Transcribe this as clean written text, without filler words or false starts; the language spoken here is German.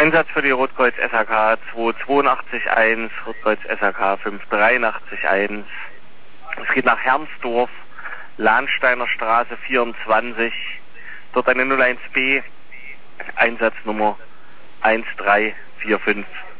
Einsatz für die Rotkreuz SHK 2881, Rotkreuz SHK 5881. Es geht nach Hermsdorf, Lahnsteiner Straße 24, dort eine 01B, Einsatznummer 1345.